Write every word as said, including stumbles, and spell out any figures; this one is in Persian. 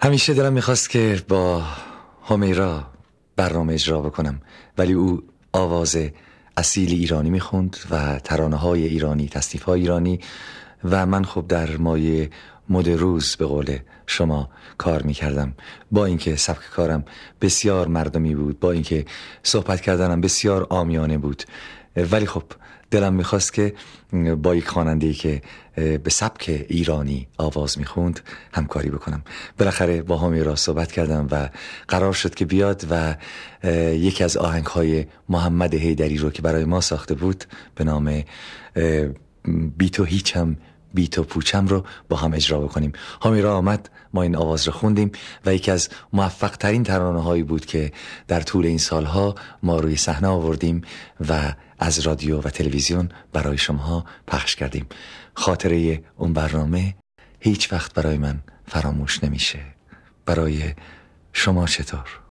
همیشه دلم میخواست که با همیرا برنامه اجرا بکنم، ولی او آواز اصیل ایرانی میخوند و ترانه های ایرانی، تصنیف های ایرانی، و من خب در مایه مد روز به قول شما کار میکردم. با اینکه سبک کارم بسیار مردمی بود، با اینکه صحبت کردنم بسیار عامیانه بود، ولی خب دلم میخواست که با یک خواننده‌ای که به سبک ایرانی آواز میخوند همکاری بکنم. بالاخره با همیرا صحبت کردم و قرار شد که بیاد و یکی از آهنگ‌های محمد حیدری رو که برای ما ساخته بود به نام بی تو هیچم بی تو پوچم رو با هم اجرا بکنیم. همیرا آمد، ما این آواز رو خوندیم و یکی از موفق ترین ترانه هایی بود که در طول این سالها ما روی صحنه آوردیم و از رادیو و تلویزیون برای شما پخش کردیم. خاطره اون برنامه هیچ وقت برای من فراموش نمیشه. برای شما چطور؟